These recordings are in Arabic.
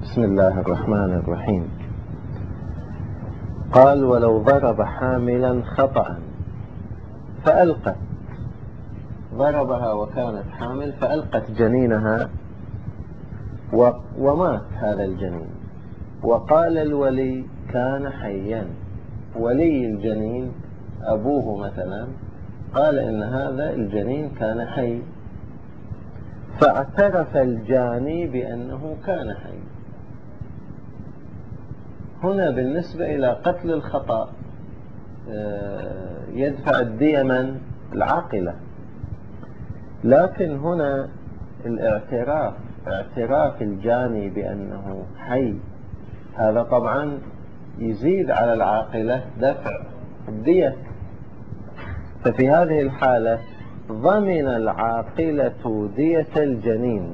بسم الله الرحمن الرحيم. قال: ولو ضرب حاملا خطأ فألقت، ضربها وكانت حامل فألقت جنينها ومات هذا الجنين، وقال الولي كان حيا، ولي الجنين أبوه مثلا قال إن هذا الجنين كان حي، فاعترف الجاني بأنه كان حي. هنا بالنسبة إلى قتل الخطأ يدفع الدية من؟ العاقلة. لكن هنا اعتراف الجاني بأنه حي، هذا طبعا يزيد على العاقلة دفع الدية. ففي هذه الحالة ضمن العاقلة دية الجنين.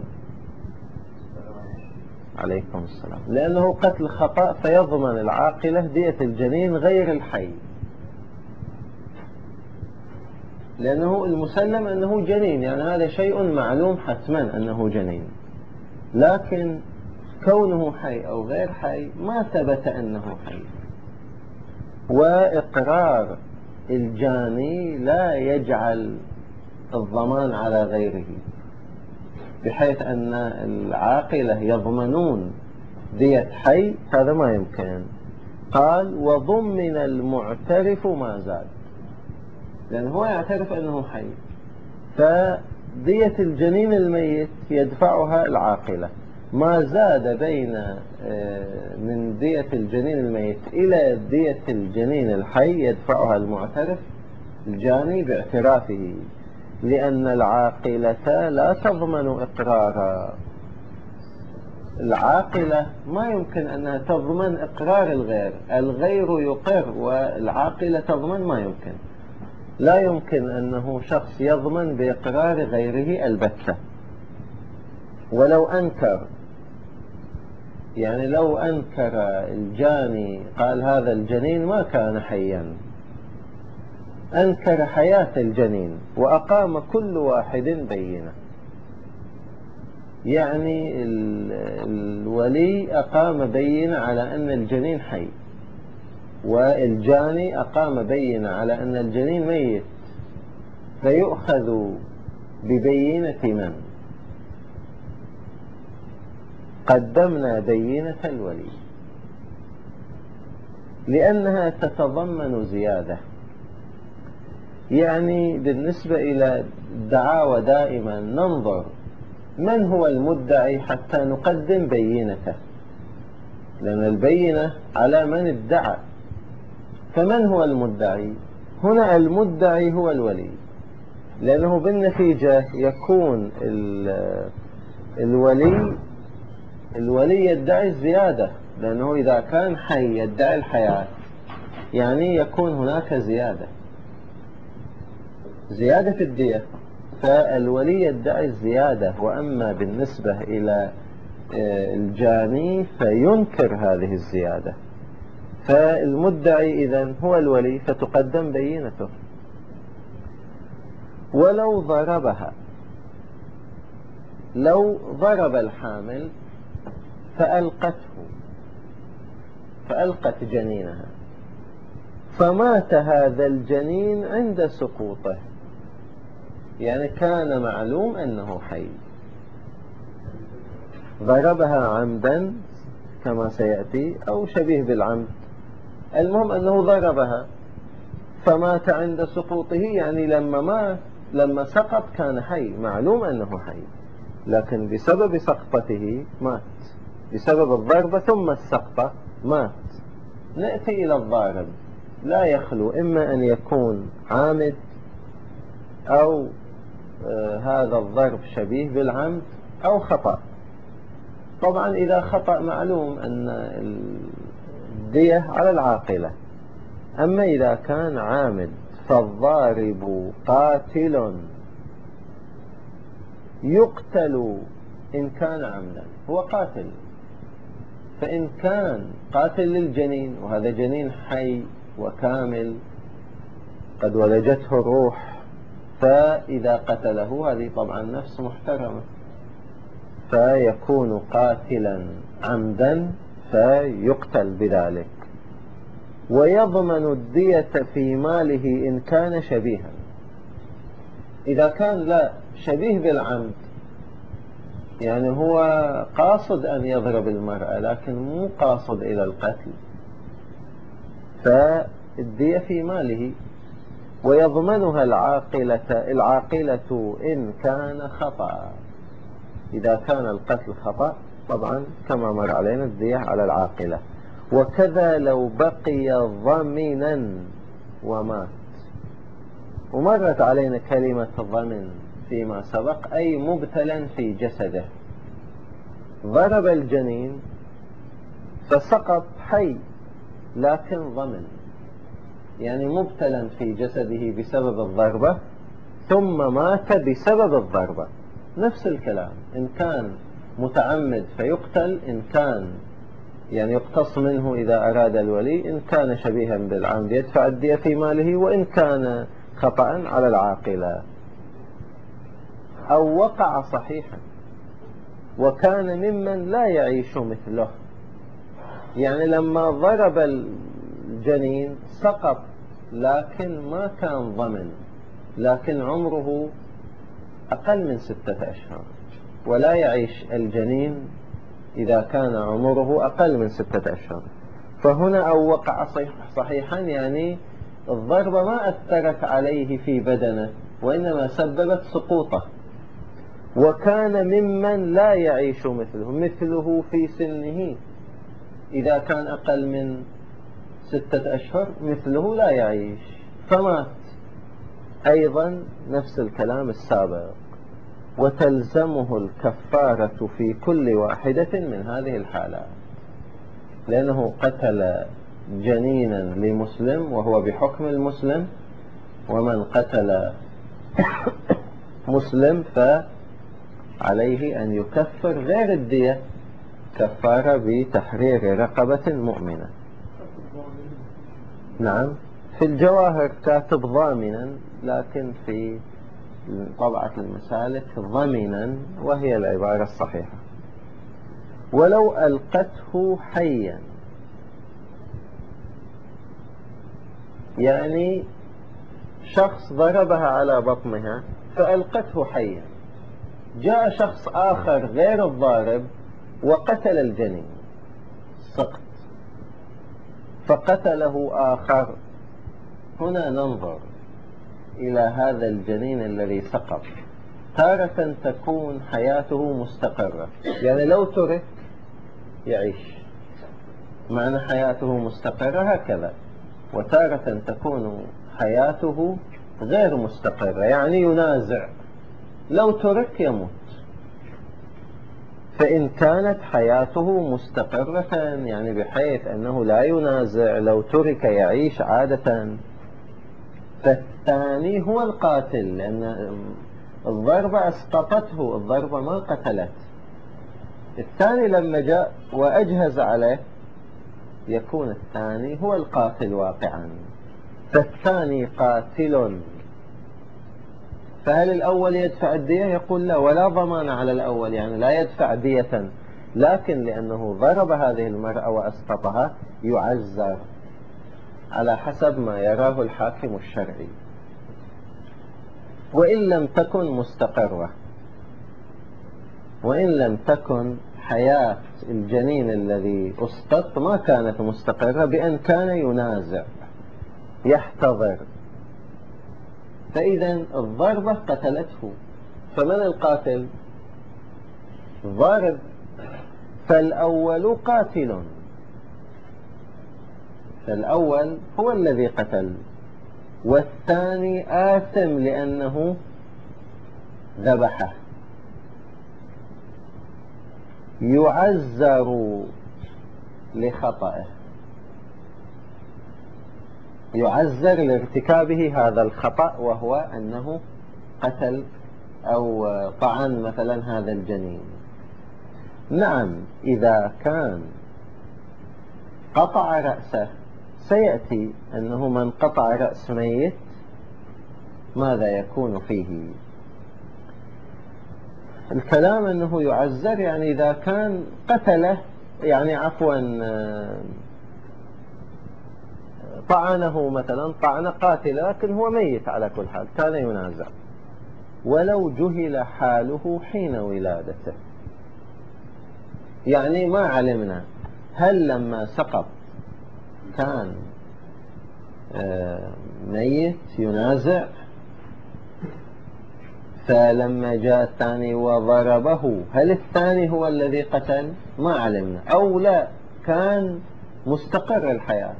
عليكم السلام. لأنه قتل خطأ فيضمن العاقلة دية الجنين غير الحي، لأنه المسلم أنه جنين، يعني هذا شيء معلوم حتما أنه جنين. لكن كونه حي أو غير حي ما ثبت أنه حي، وإقرار الجاني لا يجعل الضمان على غيره، بحيث أن العاقلة يضمنون دية حي، هذا ما يمكن. قال: وضمن المعترف ما زاد، لأنه هو يعترف أنه حي، فدية الجنين الميت يدفعها العاقلة، ما زاد بين من دية الجنين الميت إلى دية الجنين الحي يدفعها المعترف الجاني باعترافه، لأن العاقلة لا تضمن إقرارا. العاقلة ما يمكن أنها تضمن إقرار الغير يقر والعاقلة تضمن، ما يمكن. لا يمكن أنه شخص يضمن بإقرار غيره البتة، ولو أنكر، يعني لو أنكر الجاني قال هذا الجنين ما كان حيا، أنكر حياة الجنين وأقام كل واحد بينة، يعني الولي أقام بينة على أن الجنين حي، والجاني أقام بينة على أن الجنين ميت، فيؤخذ ببينة من؟ قدمنا بينة الولي، لأنها تتضمن زيادة. يعني بالنسبة إلى الدعاوى دائما ننظر من هو المدعي حتى نقدم بينته، لأن البينة على من ادعى. فمن هو المدعي؟ هنا المدعي هو الولي، لأنه بالنتيجة يكون الولي يدعي الزيادة، لأنه إذا كان حي يدعي الحياة، يعني يكون هناك زيادة في الدية، فالولي يدعي الزيادة. وأما بالنسبة إلى الجاني فينكر هذه الزيادة، فالمدعي إذن هو الولي، فتقدم بينته. ولو ضربها، لو ضرب الحامل فألقت جنينها، فمات هذا الجنين عند سقوطه، يعني كان معلوم أنه حي، ضربها عمدا كما سيأتي أو شبيه بالعمد، المهم أنه ضربها فمات عند سقوطه، يعني لما سقط كان حي، معلوم أنه حي، لكن بسبب سقطته مات، بسبب الضربة ثم السقطة مات. نأتي إلى الضارب، لا يخلو إما أن يكون عامد أو هذا الضرب شبيه بالعمد أو خطأ. طبعا إذا خطأ معلوم أن الدية على العاقلة، أما إذا كان عامد فالضارب قاتل يقتل إن كان عمدا، هو قاتل. فإن كان قاتل للجنين، وهذا جنين حي وكامل قد ولجته الروح، فإذا قتله هذه طبعا نفس محترمة، فيكون قاتلا عمدا فيقتل بذلك، ويضمن الدية في ماله إن كان شبيها. إذا كان لا شبيه بالعمد، يعني هو قاصد أن يضرب المرأة لكن مو قاصد إلى القتل، فالدية في ماله. ويضمنها العاقلة إن كان خطأ. إذا كان القتل خطأ طبعا كما مر علينا الدية على العاقلة. وكذا لو بقي ضمنا ومات. ومرت علينا كلمة ضمن فيما سبق، أي مبتلا في جسده. ضرب الجنين فسقط حي لكن ضمن، يعني مبتلا في جسده بسبب الضربة ثم مات بسبب الضربة. نفس الكلام، إن كان متعمد فيقتل، إن كان يعني يقتص منه إذا أراد الولي، إن كان شبيها بالعمد يدفع الدية في ماله، وإن كان خطأ على العاقلة. أو وقع صحيحا وكان ممن لا يعيش مثله، يعني لما ضرب الجنين سقط لكن ما كان ضمن، لكن عمره أقل من 6 أشهر، ولا يعيش الجنين إذا كان عمره أقل من 6 أشهر. فهنا أو وقع صحيحا، يعني الضربة ما أثرت عليه في بدنه وإنما سببت سقوطه. وكان ممن لا يعيش مثله في سنه، إذا كان أقل من 6 أشهر مثله لا يعيش فمات، أيضا نفس الكلام السابق. وتلزمه الكفارة في كل واحدة من هذه الحالات، لأنه قتل جنينا لمسلم وهو بحكم المسلم، ومن قتل مسلم فعليه أن يكفر غير الدية، كفارة بتحرير رقبة مؤمنة. نعم، في الجواهر كاتب ضامنا، لكن في طبعة المسالك ضمنا، وهي العبارة الصحيحة. ولو ألقته حيا، يعني شخص ضربها على بطنها فألقته حيا، جاء شخص آخر غير الضارب وقتل الجنين، سقط، فقتله آخر. هنا ننظر إلى هذا الجنين الذي سقط، تارة تكون حياته مستقرة، يعني لو ترك يعيش، معنى حياته مستقرة هكذا. وتارة تكون حياته غير مستقرة، يعني ينازع، لو ترك يموت. فإن كانت حياته مستقرة، يعني بحيث أنه لا ينازع، لو ترك يعيش عادة، فالثاني هو القاتل، لأن الضربة أسقطته، الضربة ما قتلت. الثاني لما جاء وأجهز عليه يكون الثاني هو القاتل واقعا، فالثاني قاتل. فهل الأول يدفع الدية؟ يقول لا، ولا ضمان على الأول، يعني لا يدفع دية، لكن لأنه ضرب هذه المرأة وأسقطها يعزر على حسب ما يراه الحاكم الشرعي. وإن لم تكن مستقرة، وإن لم تكن حياة الجنين الذي أسقط ما كانت مستقرة، بأن كان ينازع يحتضر، فإذا الضربة قتلته، فمن القاتل؟ ضارب. فالأول قاتل، فالأول هو الذي قتل، والثاني آثم لأنه ذبحه، يعزر لخطئه، يعزر لارتكابه هذا الخطأ، وهو أنه قتل أو طعن مثلا هذا الجنين. نعم، إذا كان قطع رأسه سيأتي أنه من قطع رأس ميت ماذا يكون فيه. الكلام أنه يعزر يعني إذا كان قتله، يعني عفوا طعنه مثلا طعن قاتل لكن هو ميت على كل حال كان ينازع، ولو جهل حاله حين ولادته. يعني ما علمنا هل لما سقط كان ميت ينازع، فلما جاء الثاني وضربه هل الثاني هو الذي قتل؟ ما علمنا، أو لا كان مستقر الحياة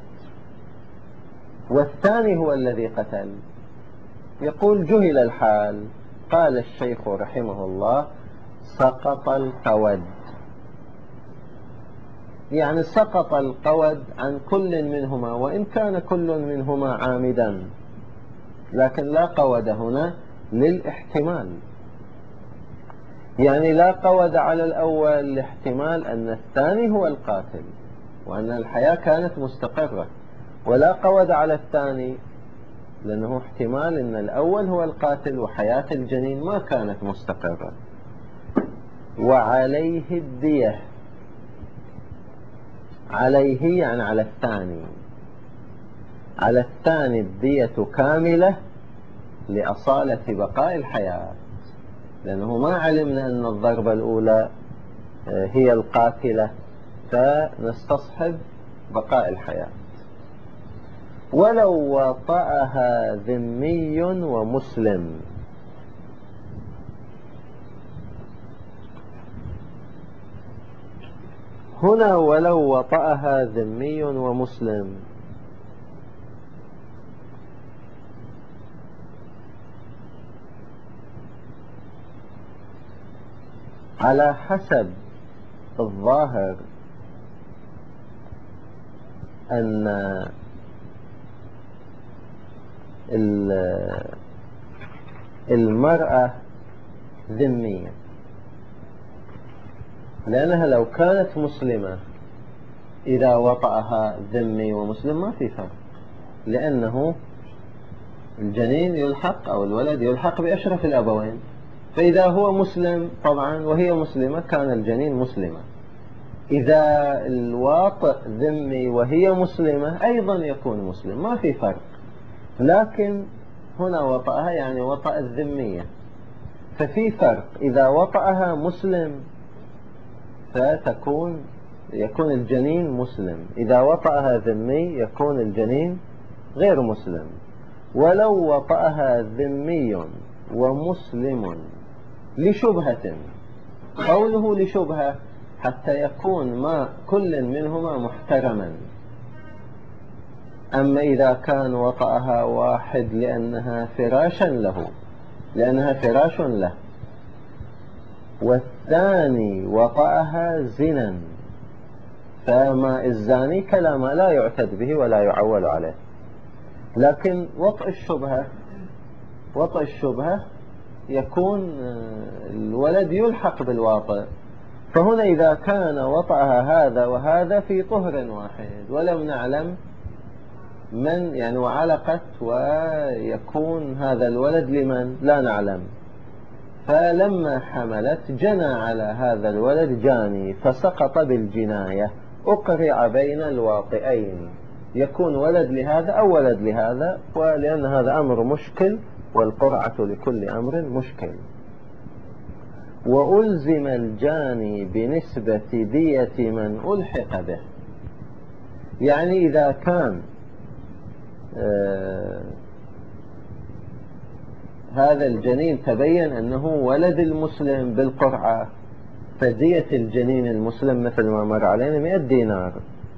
والثاني هو الذي قتل. يقول جهل الحال. قال الشيخ رحمه الله: سقط القود، يعني سقط القود عن كل منهما، وإن كان كل منهما عامدا، لكن لا قود هنا للاحتمال. يعني لا قود على الأول لاحتمال أن الثاني هو القاتل وأن الحياة كانت مستقرة، ولا قود على الثاني لأنه احتمال أن الأول هو القاتل وحياة الجنين ما كانت مستقرة. وعليه الدية، عليه يعني على الثاني، على الثاني الدية كاملة لأصالة بقاء الحياة، لأنه ما علمنا أن الضربة الأولى هي القاتلة فنستصحب بقاء الحياة. ولو وطأها ذمي ومسلم، هنا ولو وطأها ذمي ومسلم على حسب الظاهر أن المرأة ذمية، لأنها لو كانت مسلمة إذا وطأها ذمي ومسلم ما في فرق، لأنه الجنين يلحق أو الولد يلحق بأشرف الأبوين، فإذا هو مسلم طبعا وهي مسلمة كان الجنين مسلمة. إذا الواطئ ذمي وهي مسلمة أيضا يكون مسلم، ما في فرق. لكن هنا وطأها يعني وطأ الذمية، ففي فرق. إذا وطأها مسلم يكون الجنين مسلم، إذا وطأها ذمي يكون الجنين غير مسلم. ولو وطأها ذمي ومسلم لشبهة، قوله لشبهة حتى يكون ما كل منهما محترما. أما إذا كان وطأها واحد لأنها فراش له، والثاني وطأها زنا، فما الزاني كلام لا يعتد به ولا يعول عليه. لكن وطأ الشبهة يكون الولد يلحق بالواطئ، فهنا إذا كان وطأها هذا وهذا في طهر واحد ولم نعلم من يعني وعلقت ويكون هذا الولد لمن لا نعلم، فلما حملت جنى على هذا الولد جاني فسقط بالجناية، أقرع بين الواطئين، يكون ولد لهذا أو ولد لهذا، ولأن هذا أمر مشكل والقرعة لكل أمر مشكل. وألزم الجاني بنسبة دية من ألحق به، يعني إذا كان هذا الجنين تبين أنه ولد المسلم بالقرعة، فدية الجنين المسلم مثل ما مر علينا 100 دينار،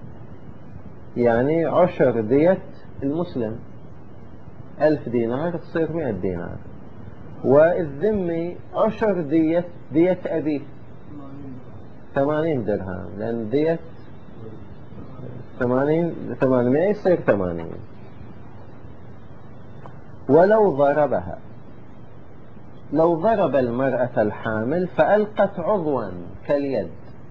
يعني 10 دية المسلم 1000 دينار تصير 100 دينار. والذمي 10 دية أبيه 80 درهم، لأن دية 800 يصير 80. لو ضرب المرأة الحامل فألقت عضوا كاليد،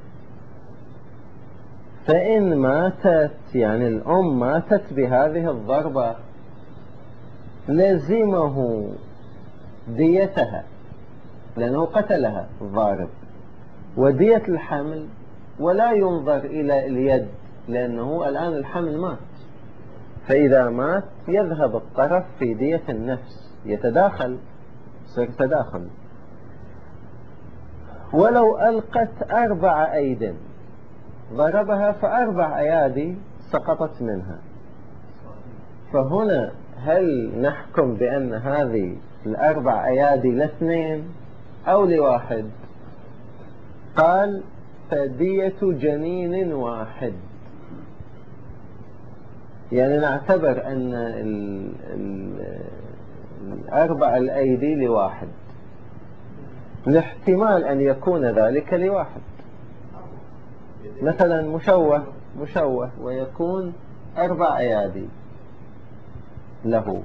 فإن ماتت يعني الأم ماتت بهذه الضربة لزمه ديتها، لأنه قتلها الضارب، ودية الحمل ولا ينظر إلى اليد لأنه الآن الحمل مات، فإذا مات يذهب الطرف في دية النفس، يتداخل، يصير تداخل. ولو ألقت 4 أيد، ضربها ف4 أيادي سقطت منها، فهنا هل نحكم بأن هذه 4 أيادي ل2 أو ل1؟ قال فدية جنين واحد، يعني نعتبر أن 4 الأيدي ل1، لاحتمال أن يكون ذلك ل1، مثلا مشوه ويكون 4 أيادي له،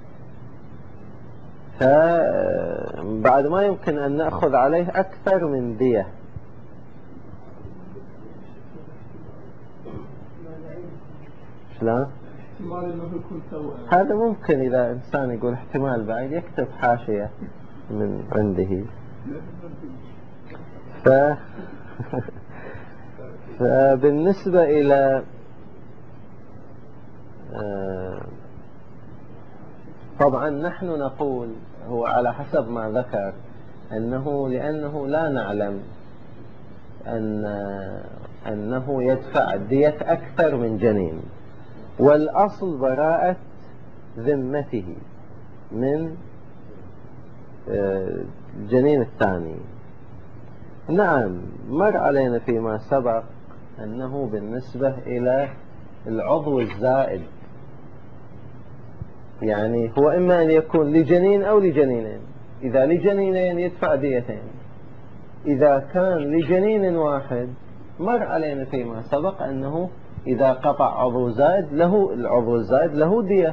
فبعد ما يمكن أن نأخذ عليه أكثر من دية. شلون؟ هذا ممكن إذا إنسان يقول احتمال بعيد يكتب حاشية من عنده. فبالنسبة إلى طبعا نحن نقول هو على حسب ما ذكر لأنه لا نعلم أنه يدفع دية أكثر من جنين، والأصل براءة ذمته من الجنين الثاني. نعم، مر علينا فيما سبق أنه بالنسبة إلى العضو الزائد، يعني هو إما أن يكون لجنين أو لجنينين، إذا لجنينين يدفع ديتين، إذا كان لجنين واحد مر علينا فيما سبق أنه إذا قطع عضو زائد له العضو الزائد له دية،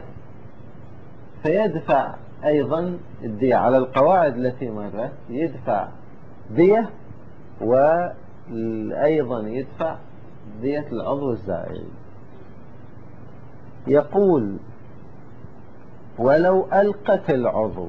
فيدفع أيضا الدية على القواعد التي مرت، يدفع دية وأيضا يدفع دية العضو الزائد. يقول ولو ألقت العضو،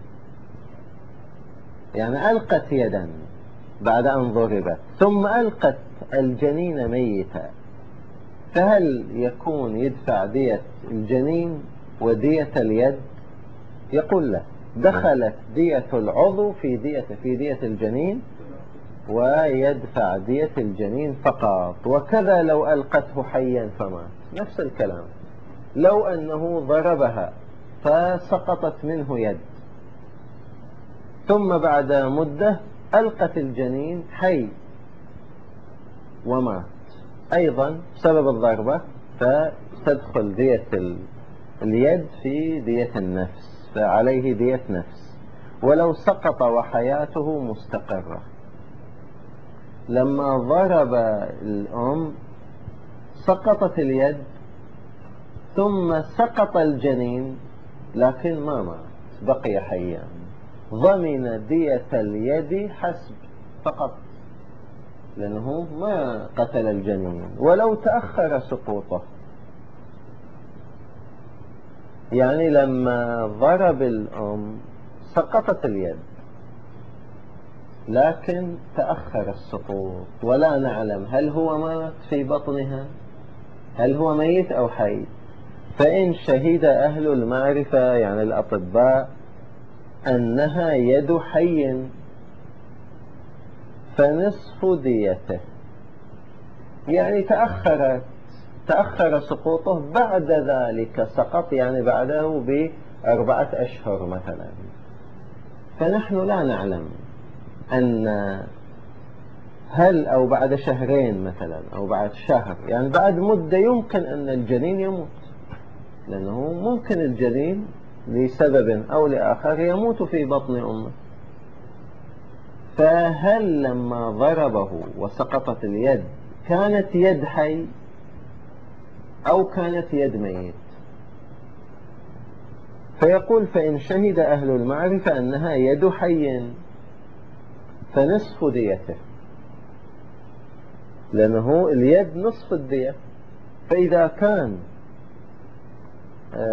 يعني ألقت يدا بعد أن ضربت ثم ألقت الجنين ميتا، فهل يكون يدفع دية الجنين ودية اليد؟ يقول له دخلت دية العضو في دية الجنين، ويدفع دية الجنين فقط. وكذا لو ألقته حيا فمات، نفس الكلام. لو أنه ضربها فسقطت منه يد، ثم بعد مدة ألقت الجنين حي ومات أيضا بسبب الضربة، فتدخل دية اليد في دية النفس، فعليه دية نفس. ولو سقط وحياته مستقرة، لما ضرب الأم سقطت اليد ثم سقط الجنين لكن ما مات، بقي حيا، ضمن دية اليد حسب فقط، لأنه ما قتل الجنين. ولو تأخر سقوطه، يعني لما ضرب الأم سقطت اليد لكن تأخر السقوط، ولا نعلم هل هو مات في بطنها، هل هو ميت أو حي. فإن شهد أهل المعرفة يعني الأطباء أنها يد حي فنصف ديته، يعني تأخر سقوطه، بعد ذلك سقط، يعني بعده ب4 أشهر مثلا. فنحن لا نعلم أن أو بعد شهرين مثلا أو بعد شهر، يعني بعد مدة يمكن أن الجنين يموت، لأنه ممكن الجنين لسبب أو لآخر يموت في بطن أمه. فهل لما ضربه وسقطت اليد كانت يد حي أو كانت يد ميت؟ فيقول فإن شهد أهل المعرفة أنها يد حي فنصف ديته، لأنه اليد نصف الدية، فإذا كان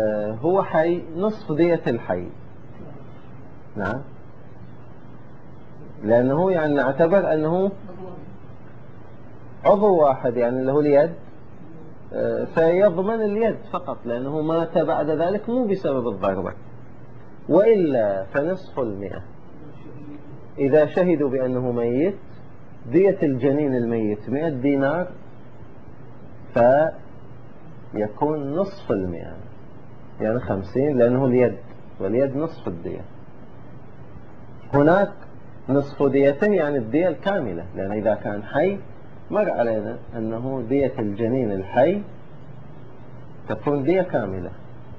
هو حي نصف دية الحي. نعم لأنه يعني نعتبر أنه عضو واحد يعني اللي هو اليد، فيضمن اليد فقط لأنه مات بعد ذلك مو بسبب الضربة. وإلا فنصف 100 إذا شهدوا بأنه ميت، دية الجنين الميت 100 دينار، فيكون نصف 100 يعني 50، لأنه اليد، واليد نصف الدية. هناك نصف ديته يعني الدية الكاملة، لأن إذا كان حي مر علينا أنه دية الجنين الحي تكون دية كاملة.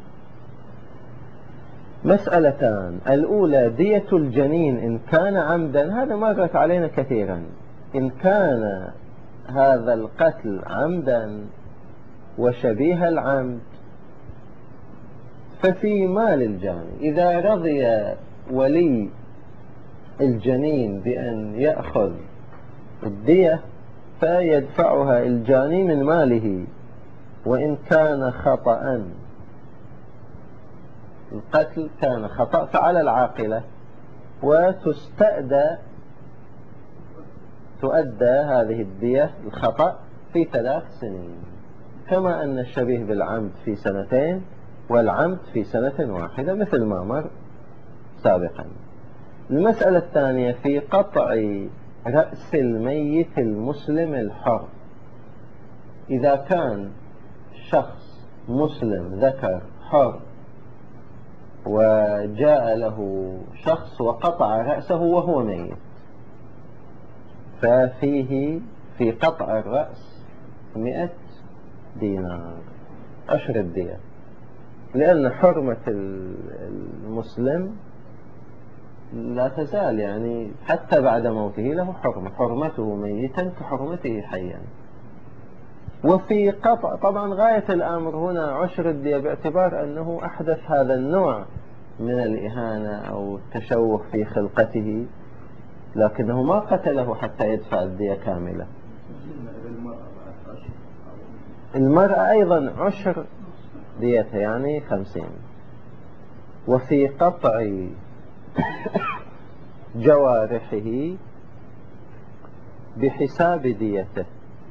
مسألتان: الأولى دية الجنين إن كان عمدا، هذا مرت علينا كثيرا. إن كان هذا القتل عمدا وشبيه العمد ففي مال الجاني، إذا رضي ولي الجنين بأن يأخذ الدية فيدفعها الجاني من ماله. وإن كان خطأ، القتل كان خطأ، فعلى العاقلة، تؤدى هذه الدية الخطأ في 3 سنين، كما أن الشبيه بالعمد في 2 والعمد في 1 مثل ما مر سابقا. المسألة الثانية في قطع رأس الميت المسلم الحر. إذا كان شخص مسلم ذكر حر وجاء له شخص وقطع رأسه وهو ميت، ففيه في قطع الرأس 100 دينار، عشر الدية، لأن حرمة المسلم لا تزال، يعني حتى بعد موته له حرمته ميتا كحرمته حيا. وفي قطع، طبعا غاية الأمر هنا عشر الدية باعتبار أنه أحدث هذا النوع من الإهانة أو التشوه في خلقته، لكنه ما قتله حتى يدفع الدية كاملة. المرأة أيضا عشر ديتها يعني 50. وفي قطع جوارحه بحساب ديته،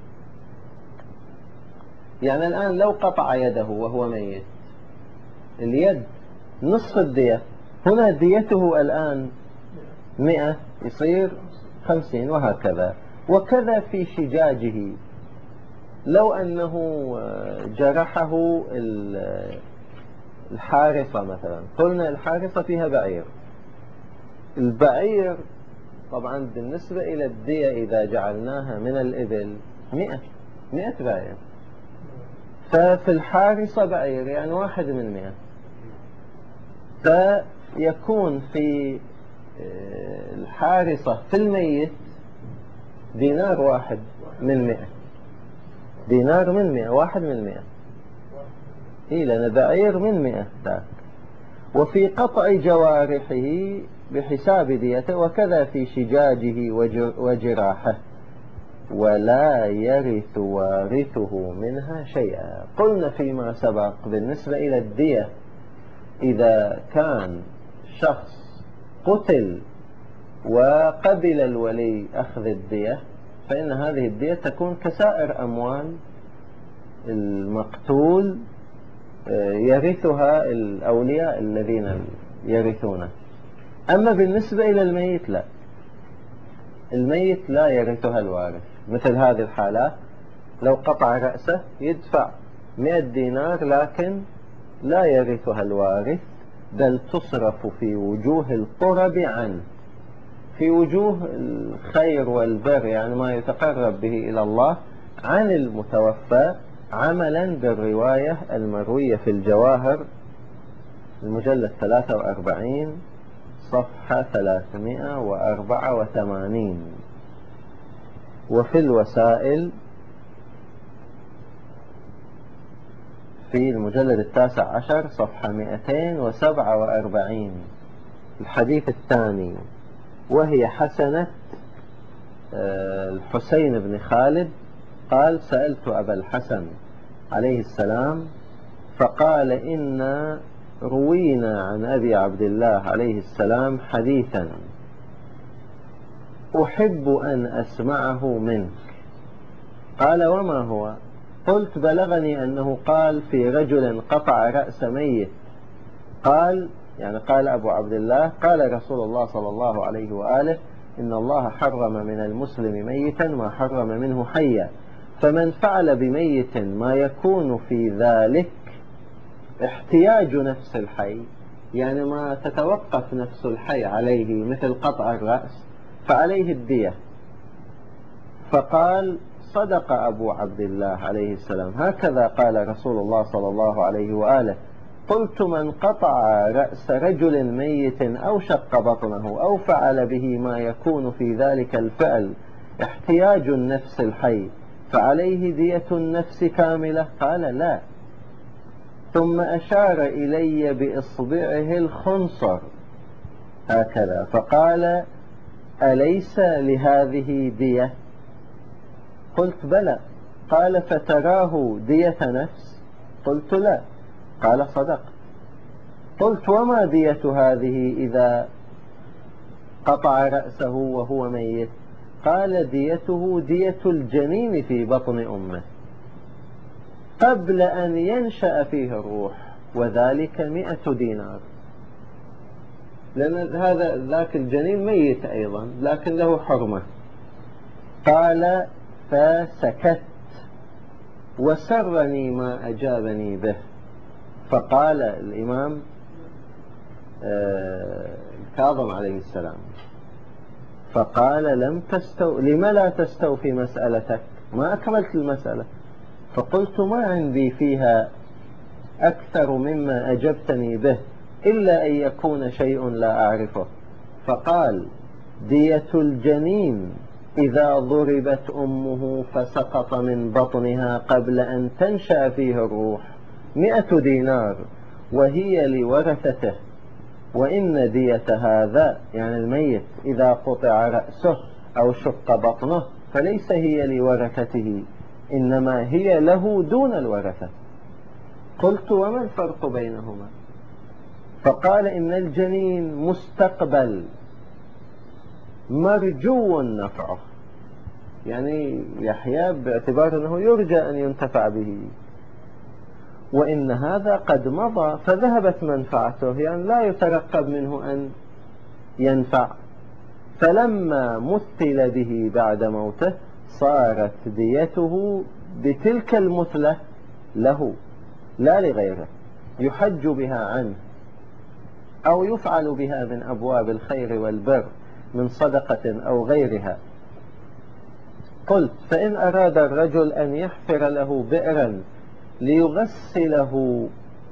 يعني الآن لو قطع يده وهو ميت، اليد نصف الدية، هنا ديته الآن 100 يصير 50 وهكذا. وكذا في شجاجه، لو أنه جرحه الحارصة مثلا، قلنا الحارصة فيها بعير، البعير طبعا بالنسبة إلى الدية إذا جعلناها من الإبل 100 بعير، ففي الحارصة بعير يعني 1 من 100، فيكون في الحارصة في الميت دينار 1 من 100، دينار من 100، 1 من 100، إيه لأن بعير من 100 ذاك. وفي قطع جوارحه بحساب ديته، وكذا في شجاجه وجراحه، ولا يرث وارثه منها شيئا. قلنا فيما سبق بالنسبة إلى الدية، إذا كان شخص قتل وقبل الولي أخذ الدية، فإن هذه الدية تكون كسائر أموال المقتول، يرثها الأولياء الذين يرثونه. أما بالنسبة إلى الميت لا، الميت لا يرثها الوارث. مثل هذه الحالات لو قطع رأسه يدفع 100 دينار، لكن لا يرثها الوارث، بل تصرف في وجوه القرب عنه، في وجوه الخير والبر، يعني ما يتقرب به إلى الله عن المتوفى، عملا بالرواية المروية في الجواهر المجلد 43 صفحة 384، وفي الوسائل في المجلد 19 صفحة 247 الحديث الثاني. وهي حسنة الحسين بن خالد قال: سألت أبا الحسن عليه السلام فقال: إن روينا عن أبي عبد الله عليه السلام حديثا أحب أن أسمعه منك. قال وما هو؟ قلت بلغني أنه قال في رجل قطع رأس ميت. قال يعني قال أبو عبد الله قال رسول الله صلى الله عليه وآله إن الله حرم من المسلم ميتا ما حرم منه حيا، فمن فعل بميت ما يكون في ذلك احتياج نفس الحي، يعني ما تتوقف نفس الحي عليه مثل قطع الرأس، فعليه الدية. فقال صدق أبو عبد الله عليه السلام، هكذا قال رسول الله صلى الله عليه وآله. قلت من قطع رأس رجل ميت أو شق بطنه أو فعل به ما يكون في ذلك الفعل احتياج النفس الحي فعليه دية النفس كاملة؟ قال لا. ثم أشار إلي بإصبعه الخنصر هكذا فقال أليس لهذه دية؟ قلت بلى. قال فتراه دية نفس؟ قلت لا. قال صدق. قلت وما دية هذه إذا قطع رأسه وهو ميت؟ قال ديته دية الجنين في بطن أمه قبل أن ينشأ فيه الروح، وذلك 100 دينار، لأن هذا ذاك الجنين ميت أيضا لكن له حرمة. قال فسكت وسرني ما أجابني به. فقال الإمام الكاظم عليه السلام فقال لما لا تستوفي مسألتك؟ ما أكملت المسألة. فقلت ما عندي فيها أكثر مما أجبتني به إلا أن يكون شيء لا أعرفه. فقال دية الجنين إذا ضربت أمه فسقط من بطنها قبل أن تنشأ فيه الروح 100 دينار وهي لورثته، وإن دية هذا يعني الميت إذا قطع رأسه أو شق بطنه فليس هي لورثته إنما هي له دون الورثة. قلت وما الفرق بينهما؟ فقال إن الجنين مستقبل مرجو نفعه، يعني يحيى باعتبار أنه يرجى أن ينتفع به، وإن هذا قد مضى فذهبت منفعته، يعني لا يترقب منه أن ينفع. فلما مثل به بعد موته صارت ديته بتلك المثلة له لا لغيره، يحج بها عنه أو يفعل بها من أبواب الخير والبر من صدقة أو غيرها. قلت فإن أراد الرجل أن يحفر له بئرا ليغسله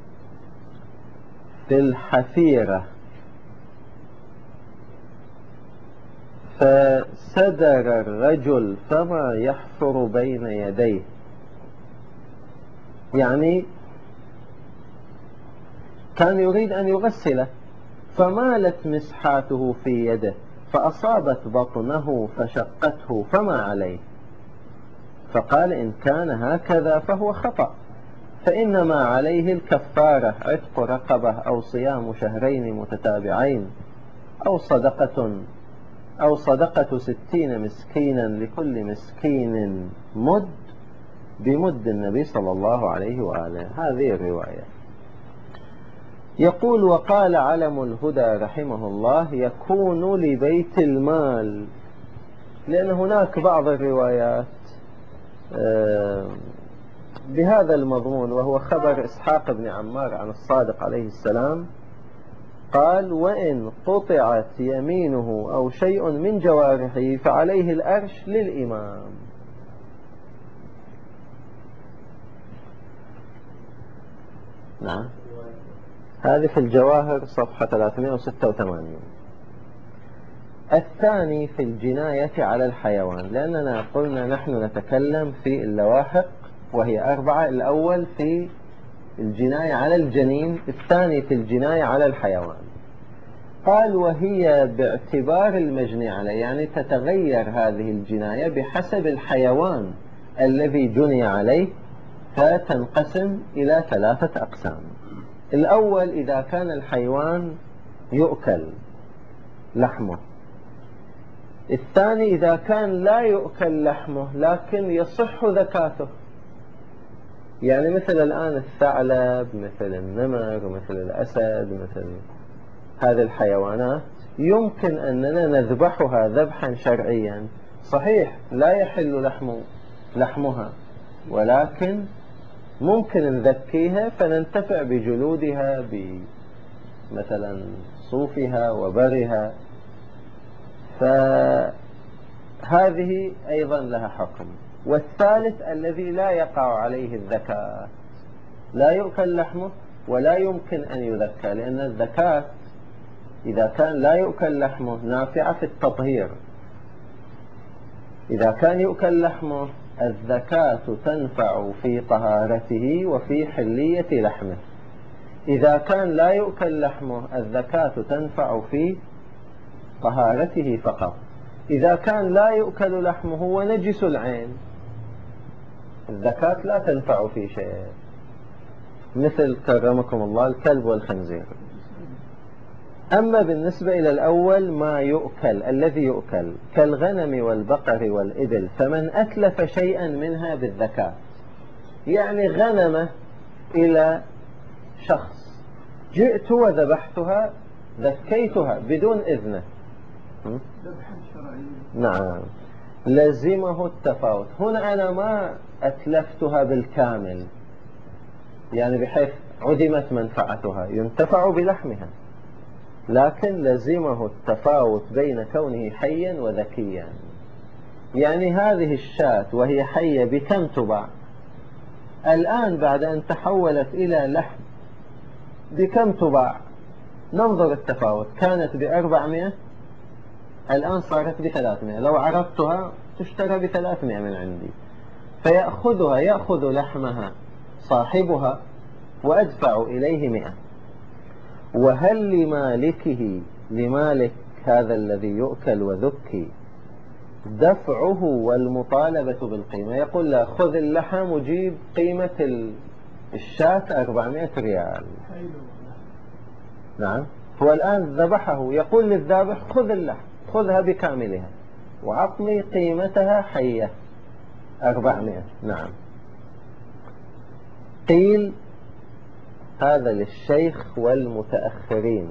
في الحفيرة فسدر الرجل فما يحفر بين يديه، يعني كان يريد أن يغسله فمالت مسحاته في يده فأصابت بطنه فشقته فما عليه. فقال إن كان هكذا فهو خطأ، فإنما عليه الكفارة عتق رقبة أو صيام شهرين متتابعين أو صدقة 60 مسكينا لكل مسكين مد بمد النبي صلى الله عليه وآله. هذه الرواية. يقول وقال علم الهدى رحمه الله يكون لبيت المال، لأن هناك بعض الروايات بهذا المضمون وهو خبر إسحاق بن عمار عن الصادق عليه السلام قال وإن قطعت يمينه أو شيء من جوارحه فعليه الأرش للإمام. نعم هذه في الجواهر صفحة 386. الثاني في الجناية على الحيوان، لأننا قلنا نحن نتكلم في اللواحق وهي 4، الأول في الجناية على الجنين، الثاني في الجناية على الحيوان. قال وهي باعتبار المجني عليه، يعني تتغير هذه الجناية بحسب الحيوان الذي جني عليه، فتنقسم إلى 3 أقسام. الأول إذا كان الحيوان يؤكل لحمه، الثاني إذا كان لا يؤكل لحمه لكن يصح ذكاته، يعني مثل الآن الثعلب، مثل النمر، مثل الأسد، مثل هذه الحيوانات يمكن أننا نذبحها ذبحا شرعيا، صحيح لا يحل لحمها، ولكن ممكن نذكيها فننتفع بجلودها، بمثلا صوفها وبرها، فهذه أيضا لها حكم. والثالث الذي لا يقع عليه الذكاة، لا يؤكل لحمه ولا يمكن أن يذكى، لأن الذكاة إذا كان لا يؤكل لحمه نافعة في التطهير. إذا كان يؤكل لحمه الذكاة تنفع في طهارته وفي حلية لحمه. إذا كان لا يؤكل لحمه الذكاة تنفع في طهارته فقط. إذا كان لا يؤكل لحمه ونجس العين الذكاة لا تنفع في شيء، مثل كرمكم الله الكلب والخنزير. أما بالنسبة إلى الأول ما يؤكل الذي يؤكل كالغنم والبقر والإبل، فمن أتلف شيئا منها بالذكاة، يعني غنمة إلى شخص جئت وذبحتها ذكيتها بدون إذنه، نعم لزمه التفاوت. هنا أنا ما أتلفتها بالكامل، يعني بحيث عدمت منفعتها، ينتفع بلحمها، لكن لزمه التفاوت بين كونه حيا وذكيا. يعني هذه الشاة وهي حية بكم تباع؟ الآن بعد أن تحولت إلى لحم بكم تباع؟ ننظر التفاوت، كانت ب400 الآن صارت ب300، لو عرضتها تشترى ب300 من عندي، يأخذ لحمها صاحبها وأدفع إليه 100. وهل لمالك هذا الذي يؤكل وذكي دفعه والمطالبة بالقيمة؟ يقول لا، خذ اللحم وجيب قيمة الشاة 400 ريال. نعم، هو الآن ذبحه، يقول للذابح خذ اللحم، خذها بكاملها وعطني قيمتها حية 400. نعم. قيل هذا للشيخ والمتأخرين.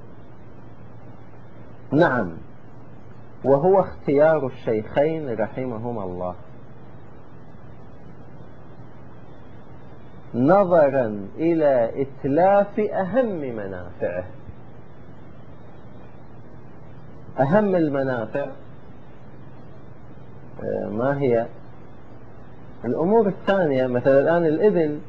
نعم، وهو اختيار الشيخين رحمهما الله، نظرا إلى إتلاف أهم منافعه. أهم المنافع ما هي؟ الأمور الثانية، مثلا الآن الإبل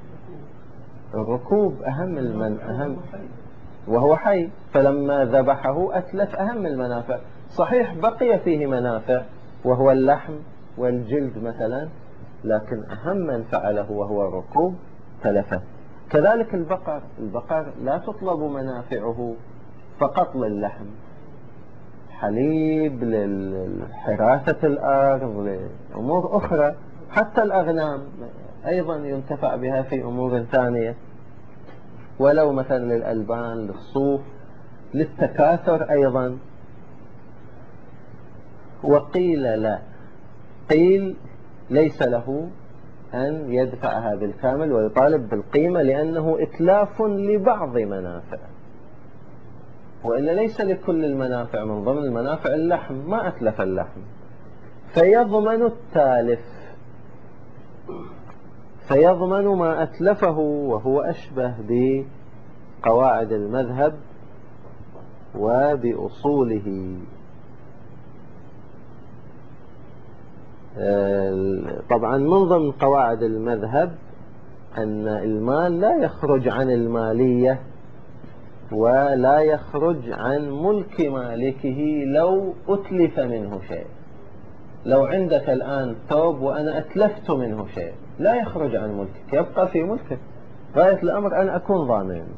الركوب أهم وهو حي، فلما ذبحه أتلف أهم المنافع. صحيح بقي فيه منافع وهو اللحم والجلد مثلا، لكن أهم من فعله وهو الركوب تلفه. كذلك البقر لا تطلب منافعه فقط للحم، حليب، لحراثة الأرض، لأمور أخرى. حتى الأغنام أيضا ينتفع بها في أمور ثانية، ولو مثلا للألبان، للصوف، للتكاثر أيضا. وقيل لا، قيل ليس له أن يدفعها بالكامل ويطالب بالقيمة، لأنه إتلاف لبعض منافع، وإلا ليس لكل المنافع. من ضمن المنافع اللحم، ما أتلف اللحم، فيضمن التالف، فيضمن ما أتلفه، وهو أشبه بقواعد المذهب وبأصوله. طبعا من ضمن قواعد المذهب أن المال لا يخرج عن المالية ولا يخرج عن ملك مالكه لو أتلف منه شيء. لو عندك الآن ثوب وأنا أتلفت منه شيء لا يخرج عن ملكك، يبقى في ملكك، غاية الأمر أن أكون ضامن.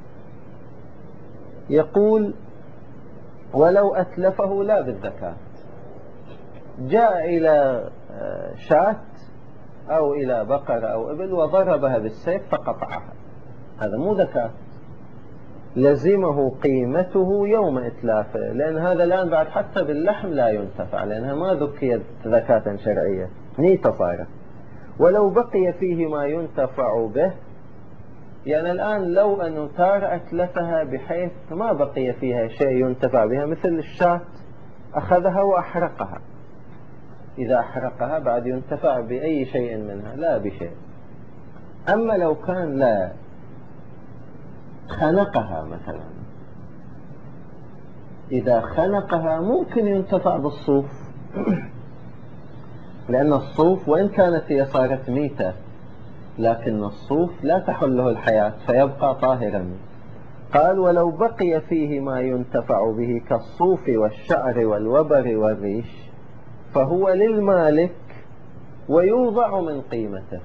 يقول ولو أتلفه لا بالذكاة، جاء إلى شاة أو إلى بقرة أو إبل وضربها بالسيف فقطعها، هذا مو ذكاة. لزمه قيمته يوم إتلافه، لأن هذا الآن بعد حتى باللحم لا ينتفع، لأنها ما ذكيت زكاة شرعية، ميتة صارت. ولو بقي فيه ما ينتفع به، يعني الآن لو أنه تار أتلفها بحيث ما بقي فيها شيء ينتفع بها، مثل الشاة أخذها وأحرقها، إذا أحرقها بعد ينتفع بأي شيء منها؟ لا بشيء. أما لو كان لا خنقها مثلا، إذا خنقها ممكن ينتفع بالصوف، لأن الصوف وإن كانت هي صارت ميتة، لكن الصوف لا تحله الحياة فيبقى طاهرا. قال ولو بقي فيه ما ينتفع به كالصوف والشعر والوبر والريش فهو للمالك ويوضع من قيمته.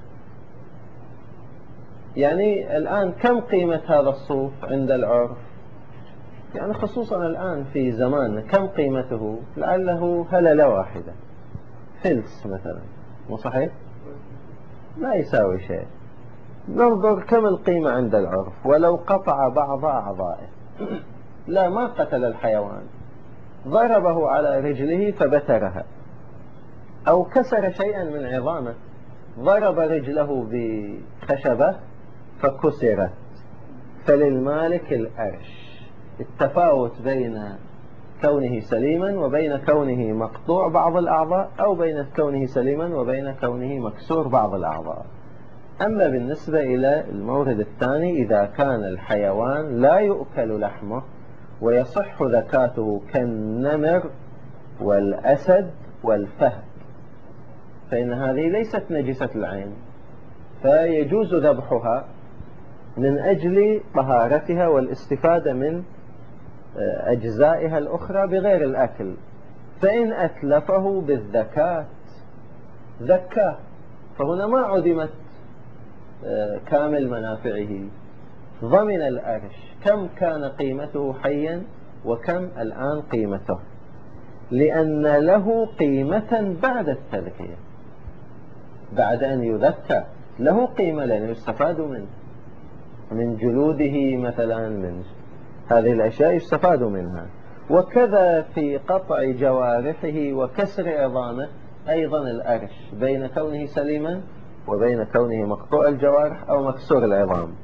يعني الآن كم قيمة هذا الصوف عند العرف؟ يعني خصوصا الآن في زماننا كم قيمته؟ لعله هللة واحدة، فلس مثلا، مو صحيح؟ لا يساوي شيء. ننظر كم القيمة عند العرف. ولو قطع بعض أعضائه، لا ما قتل الحيوان، ضربه على رجله فبترها، أو كسر شيئا من عظامه، ضرب رجله بخشبة فكسرت، فللمالك الأرش. التفاوت بين كونه سليما وبين كونه مقطوع بعض الأعضاء، أو بين كونه سليما وبين كونه مكسور بعض الأعضاء. أما بالنسبة إلى المورد الثاني، إذا كان الحيوان لا يؤكل لحمه ويصح ذكاته كالنمر والأسد والفهد، فإن هذه ليست نجسة العين، فيجوز ذبحها من أجل طهارتها والاستفادة من أجزائها الأخرى بغير الأكل. فإن أتلفه بالذكاة ذكاه، فهنا ما عدمت كامل منافعه، ضمن الأرش. كم كان قيمته حيا وكم الآن قيمته؟ لأن له قيمة بعد التذكية، بعد أن يذكى له قيمة، لأنه يستفاد منه، من جلوده مثلا، من هذه الأشياء يستفاد منها. وكذا في قطع جوارحه وكسر عظامه أيضا الأرش، بين كونه سليما وبين كونه مقطوع الجوارح أو مكسور العظام،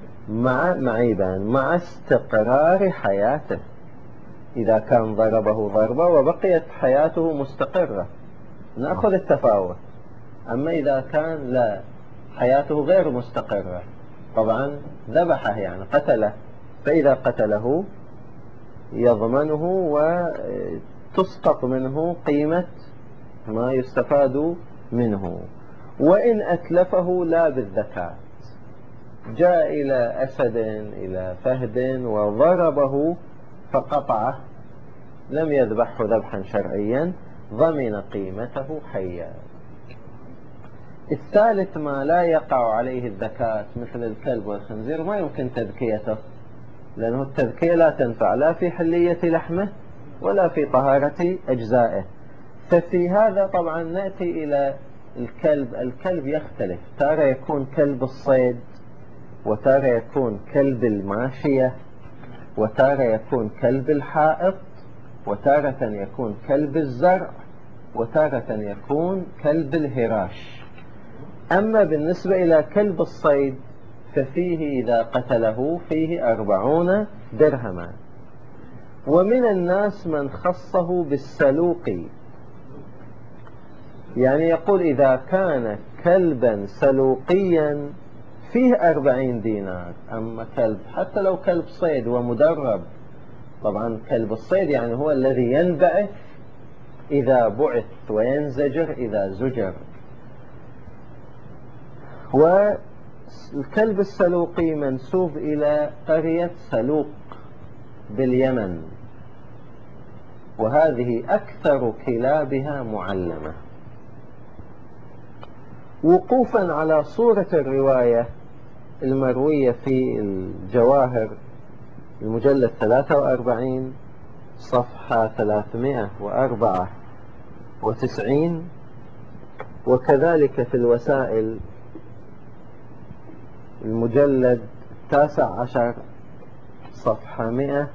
مع استقرار حياته. إذا كان ضربه ضربة وبقيت حياته مستقرة نأخذ التفاوت. أما إذا كان لا، حياته غير مستقرة، طبعا ذبحه يعني قتله، فإذا قتله يضمنه وتسقط منه قيمة ما يستفاد منه. وإن أتلفه لا بالذكاة، جاء إلى أسد إلى فهد وضربه فقطعه، لم يذبحه ذبحا شرعيا، ضمن قيمته حيا. الثالث ما لا يقع عليه الذكاة، مثل الكلب والخنزير، ما يمكن تذكيته، لأنه التذكية لا تنفع لا في حلية لحمه ولا في طهارة أجزائه. ففي هذا طبعا نأتي إلى الكلب. الكلب يختلف، تارة يكون كلب الصيد، وتارة يكون كلب الماشية، وتارة يكون كلب الحائط، وتارة يكون كلب الزرع، وتارة يكون كلب الهراش. أما بالنسبة إلى كلب الصيد ففيه إذا قتله فيه 40 درهما. ومن الناس من خصه بالسلوق، يعني يقول إذا كان كلبا سلوقيا فيه 40 دينار. أما كلب حتى لو كلب صيد ومدرب، طبعا كلب الصيد يعني هو الذي ينبعث إذا بعث وينزجر إذا زجر. والكلب السلوقي منسوب إلى قرية سلوق باليمن، وهذه أكثر كلابها معلمة. وقوفا على صورة الرواية المروية في الجواهر المجلد 43 صفحة 394، وكذلك في الوسائل المجلد 19 صفحة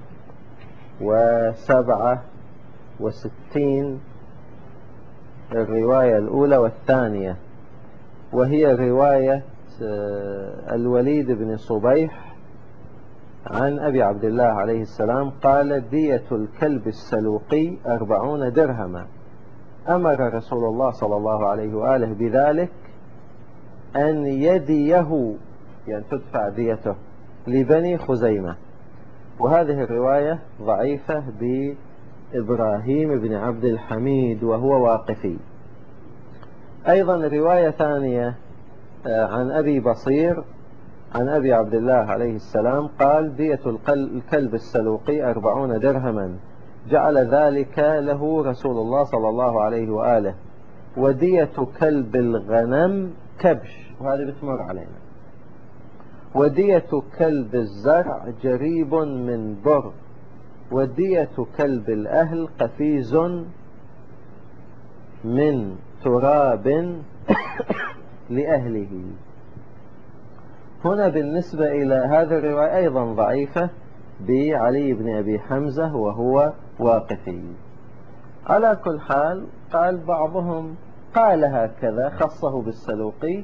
167 الرواية الأولى والثانية، وهي رواية الوليد بن صبيح عن أبي عبد الله عليه السلام قال: دية الكلب السلوقي 40 درهما. أمر رسول الله صلى الله عليه وآله بذلك أن يديه، يعني تدفع ديته، لبني خزيمة. وهذه الرواية ضعيفة بإبراهيم بن عبد الحميد وهو واقفي. أيضا رواية ثانية عن أبي بصير عن أبي عبد الله عليه السلام قال: دية الكلب السلوقي 40 درهما، جعل ذلك له رسول الله صلى الله عليه وآله. ودية كلب الغنم كبش، وهذه بتمر علينا. ودية كلب الزرع جريب من بر. ودية كلب الأهل قفيز من تراب لأهله. هنا بالنسبة إلى هذه الرواية أيضا ضعيفة بعلي بن أبي حمزة وهو واقفي. على كل حال قال بعضهم قال هكذا، خصه بالسلوقي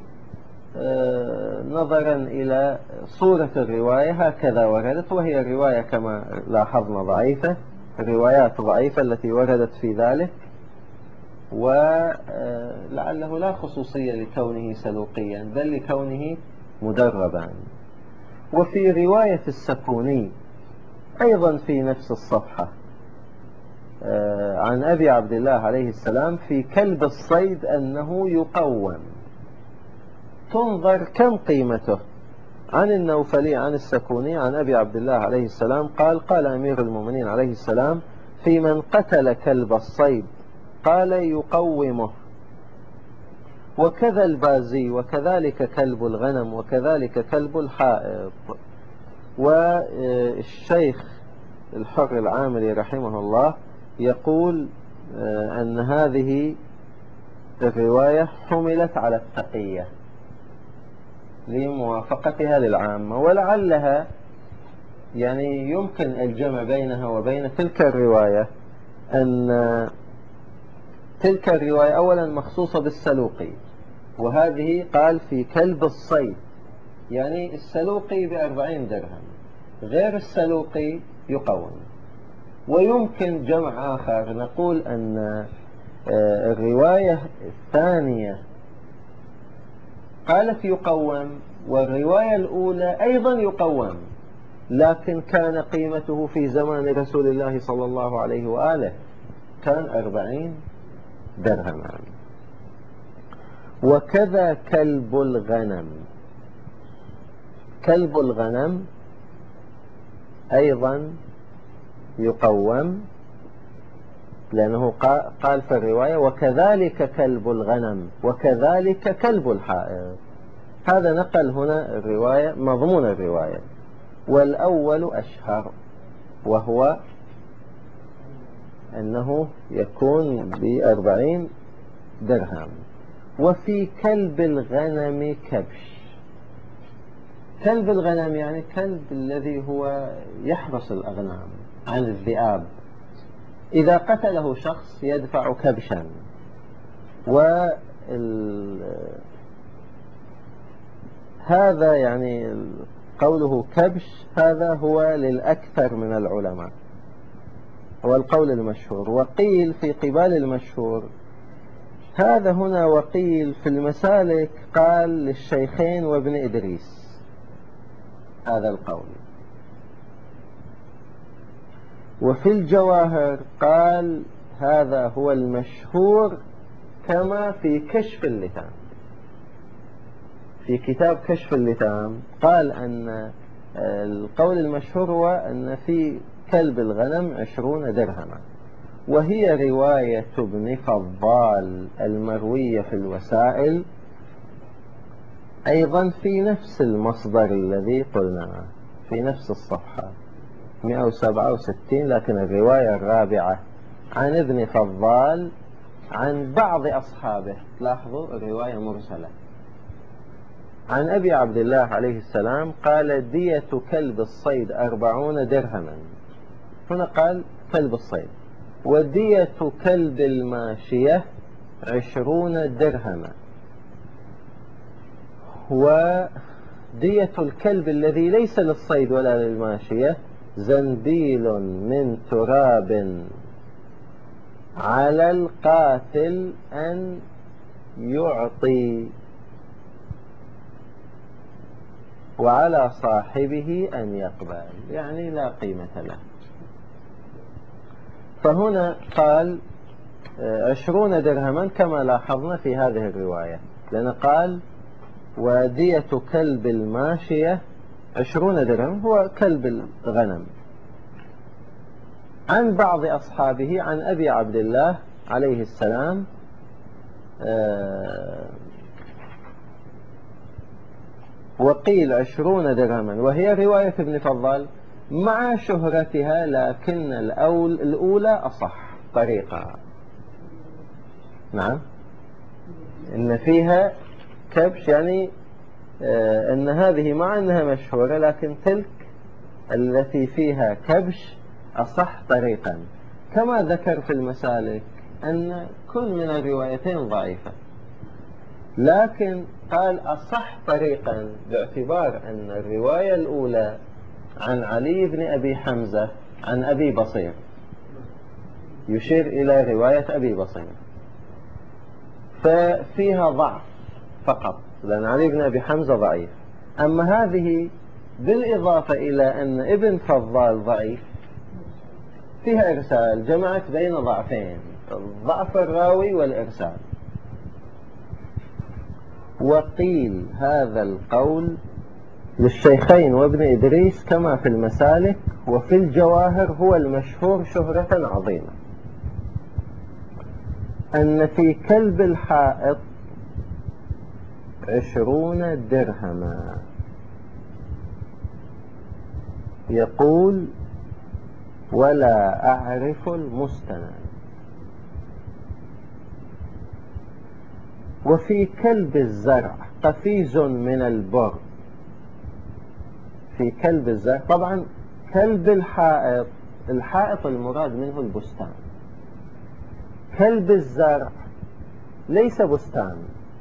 نظرا إلى صورة الرواية هكذا وردت، وهي الرواية كما لاحظنا ضعيفة، الروايات ضعيفة التي وردت في ذلك، ولعله لا خصوصية لكونه سلوقيا بل لكونه مدربا. وفي رواية السكوني أيضا في نفس الصفحة عن أبي عبد الله عليه السلام في كلب الصيد أنه يقوم. تنظر كم قيمته. عن النوفلي عن السكوني عن أبي عبد الله عليه السلام قال: قال أمير المؤمنين عليه السلام في من قتل كلب الصيد قال: يقومه. وكذا البازي، وكذلك كلب الغنم، وكذلك كلب الحائط. والشيخ الحر العامري رحمه الله يقول أن هذه الرواية حملت على التقية لموافقتها للعامة، ولعلها يعني يمكن الجمع بينها وبين تلك الرواية، أن تلك الرواية أولا مخصوصة بالسلوقي، وهذه قال في كلب الصيد، يعني السلوقي ب40 درهم، غير السلوقي يقوم. ويمكن جمع آخر نقول أن الرواية الثانية قالت يقوم، والرواية الأولى أيضا يقوم، لكن كان قيمته في زمان رسول الله صلى الله عليه وآله كان 40 درهما. وكذا كلب الغنم. كلب الغنم أيضا يقوم، لأنه قال في الرواية: وكذلك كلب الغنم، وكذلك كلب الحائط. هذا نقل هنا الرواية، مضمون الرواية، والأول أشهر، وهو أنه يكون ب40 درهم. وفي كلب الغنم كبش. كلب الغنم يعني كلب الذي هو يحرس الأغنام عن الذئاب، إذا قتله شخص يدفع كبشا. هذا يعني قوله كبش هذا هو للأكثر من العلماء، هو القول المشهور. وقيل في قبال المشهور هذا هنا، وقيل في المسالك قال للشيخين وابن إدريس هذا القول. وفي الجواهر قال هذا هو المشهور، كما في كشف اللثام، في كتاب كشف اللثام قال أن القول المشهور هو أن في كلب الغنم 20 درهما. وهي رواية ابن فضال المروية في الوسائل أيضا في نفس المصدر الذي قلنا، في نفس الصفحة 167، لكن الرواية الرابعة عن ابن فضال عن بعض أصحابه. لاحظوا الرواية مرسلة. عن أبي عبد الله عليه السلام قال دية كلب الصيد 40 درهما. هنا قال كلب الصيد. ودية كلب الماشية 20 درهما. ودية الكلب الذي ليس للصيد ولا للماشية زنبيل من تراب على القاتل أن يعطي وعلى صاحبه أن يقبل، يعني لا قيمة له. فهنا قال 20 درهما كما لاحظنا في هذه الرواية، لأن قال ودية كلب الماشية 20 درهم، هو كلب الغنم. عن بعض أصحابه عن أبي عبد الله عليه السلام وقيل 20 درهما، وهي رواية ابن فضال مع شهرتها، لكن الأولى أصح طريقة. نعم، إن فيها كبش، يعني أن هذه مع أنها مشهورة لكن تلك التي فيها كبش أصح طريقا. كما ذكر في المسالك أن كل من الروايتين ضعيفة، لكن قال أصح طريقا باعتبار أن الرواية الأولى عن علي بن أبي حمزة عن أبي بصير، يشير إلى رواية أبي بصير، ففيها ضعف فقط، لأن علي بن أبي حمزة ضعيف. أما هذه بالإضافة إلى أن ابن فضال ضعيف، فيها إرسال، جمعت بين ضعفين، ضعف الراوي والإرسال. وقيل هذا القول للشيخين وابن إدريس كما في المسالك، وفي الجواهر هو المشهور شهرة عظيمة، أن في كلب الحائط 20 درهما. يقول ولا أعرف المستند. وفي كلب الزرع قفيز من البر. في كلب الزرع، طبعا كلب الحائط، الحائط المراد منه البستان. كلب الزرع ليس بستان،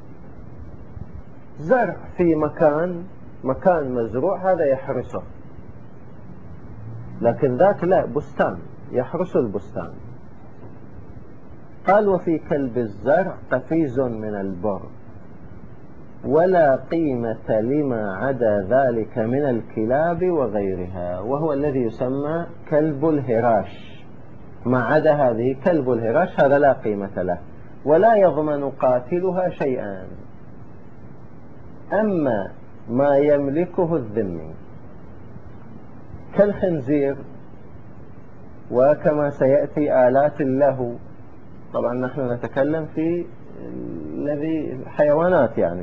زرع في مكان مزروع، هذا يحرسه، لكن ذاك لا، بستان يحرس البستان. قال وفي كلب الزرع قفيز من البر ولا قيمة لما عدا ذلك من الكلاب وغيرها، وهو الذي يسمى كلب الهراش. ما عدا هذه كلب الهراش، هذا لا قيمة له ولا يضمن قاتلها شيئا. أما ما يملكه الذمي كالخنزير، وكما سيأتي آلات له، طبعا نحن نتكلم في الذي الحيوانات يعني،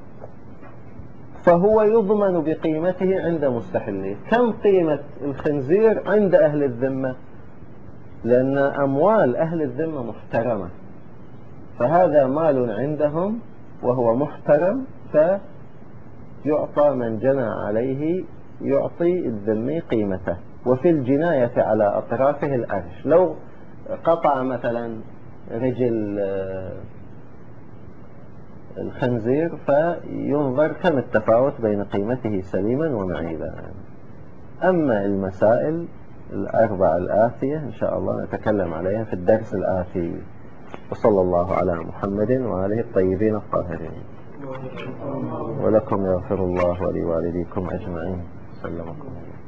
فهو يضمن بقيمته عند مستحله. كم قيمة الخنزير عند أهل الذمة؟ لأن أموال أهل الذمة محترمة، فهذا مال عندهم وهو محترم، فيعطى من جنى عليه، يعطي الذمي قيمته. وفي الجناية على أطرافه الأرش، لو قطع مثلا رجل الخنزير فينظر كم التفاوت بين قيمته سليما ومعيبا. أما المسائل الأربع الآتية إن شاء الله نتكلم عليها في الدرس الآتي. وصلى الله على محمد وآله الطيبين الطاهرين. ولكم يغفر الله ولوالديكم أجمعين. سلمكم الله.